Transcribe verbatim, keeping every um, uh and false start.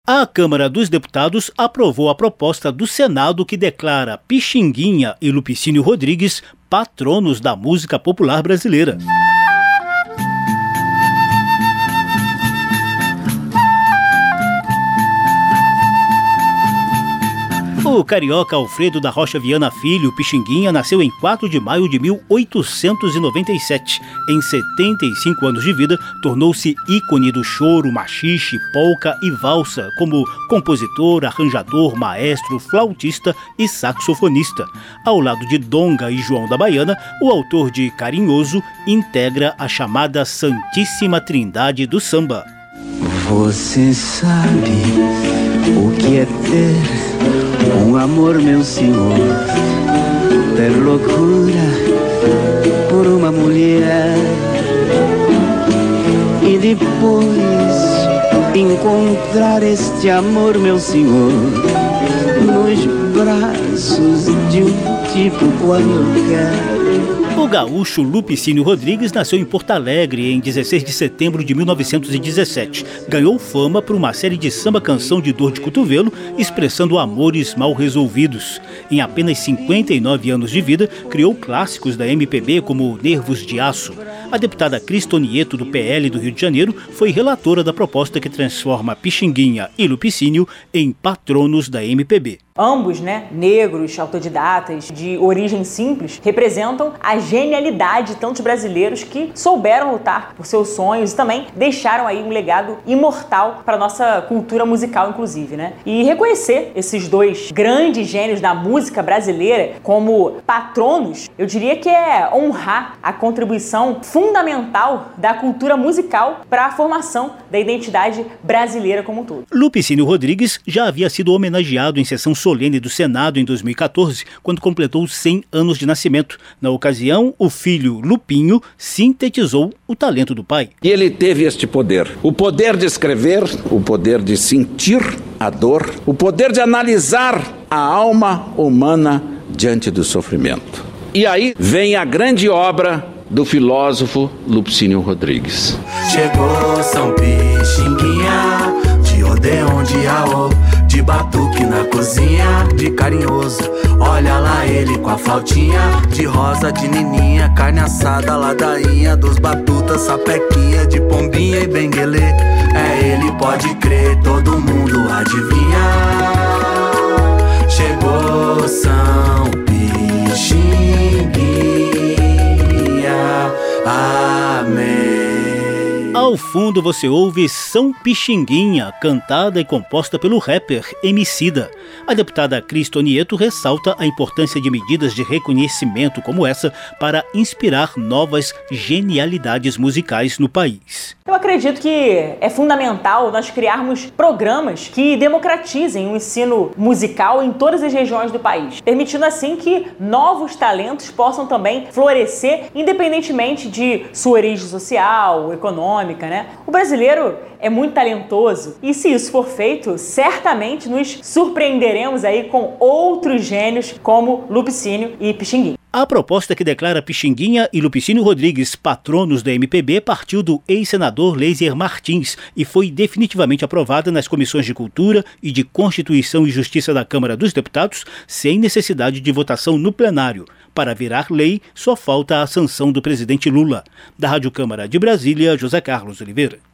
A Câmara dos Deputados aprovou a proposta do Senado que declara Pixinguinha e Lupicínio Rodrigues patronos da música popular brasileira. O carioca Alfredo da Rocha Viana Filho, Pixinguinha, nasceu em quatro de maio de mil oitocentos e noventa e sete. Em setenta e cinco anos de vida, tornou-se ícone do choro, machixe, polca e valsa, como compositor, arranjador, maestro, flautista e saxofonista. Ao lado de Donga e João da Baiana, o autor de Carinhoso integra a chamada Santíssima Trindade do samba. Você sabe o que é ter um amor, meu senhor, ter loucura por uma mulher e depois encontrar este amor, meu senhor, nos braços de um tipo qualquer. O gaúcho Lupicínio Rodrigues nasceu em Porto Alegre em dezesseis de setembro de mil novecentos e dezessete. Ganhou fama por uma série de samba-canção de dor de cotovelo, expressando amores mal resolvidos. Em apenas cinquenta e nove anos de vida, criou clássicos da M P B como Nervos de Aço. A deputada Cristonieto, do P L do Rio de Janeiro, foi relatora da proposta que transforma Pixinguinha e Lupicínio em patronos da M P B. Ambos, né, negros, autodidatas, de origem simples, representam a genialidade de tantos brasileiros que souberam lutar por seus sonhos e também deixaram aí um legado imortal para a nossa cultura musical, inclusive, né? E reconhecer esses dois grandes gênios da música brasileira como patronos, eu diria que é honrar a contribuição fundamental da cultura musical para a formação da identidade brasileira como um todo. Lupicínio Rodrigues já havia sido homenageado em sessão solene do Senado em dois mil e catorze, quando completou cem anos de nascimento. Na ocasião, o filho Lupinho sintetizou o talento do pai. E ele teve este poder, o poder de escrever, o poder de sentir a dor, o poder de analisar a alma humana diante do sofrimento. E aí vem a grande obra do filósofo Lupicínio Rodrigues. Chegou São Pixinguinha, de Odeon, de Aô, de batuque na cozinha, de Carinhoso, olha lá ele com a flautinha, de rosa, de nininha, carne assada, ladainha, dos batutas, sapequinha, de pombinha e benguelê. É ele, pode crer, todo mundo adivinha. Chegou São Pixinguinha, amém. Ao fundo você ouve São Pixinguinha, cantada e composta pelo rapper Emicida. A deputada Cristonieto ressalta a importância de medidas de reconhecimento como essa para inspirar novas genialidades musicais no país. Eu acredito que é fundamental nós criarmos programas que democratizem o ensino musical em todas as regiões do país, permitindo assim que novos talentos possam também florescer independentemente de sua origem social, econômica, né? O brasileiro é muito talentoso e, se isso for feito, certamente nos surpreenderemos aí com outros gênios como Lupicínio e Pixinguinha. A proposta que declara Pixinguinha e Lupicínio Rodrigues patronos da M P B partiu do ex-senador Lézier Martins e foi definitivamente aprovada nas comissões de Cultura e de Constituição e Justiça da Câmara dos Deputados, sem necessidade de votação no plenário. Para virar lei, só falta a sanção do presidente Lula. Da Rádio Câmara de Brasília, José Carlos Oliveira.